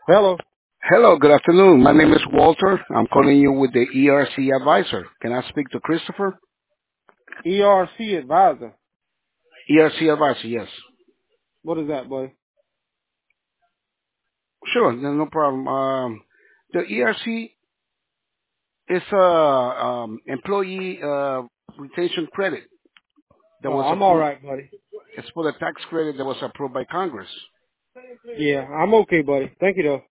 Hello. Hello, good afternoon. My name is Walter. I'm calling you with the ERC advisor. Can I speak to Christopher? ERC advisor. ERC advisor, yes. What is that, buddy? Sure, no problem. The ERC is a employee retention credit that Oh, was I'm all approved. right, buddy. It's for the tax credit that was approved by Congress. Yeah, I'm okay, buddy. Thank you, though.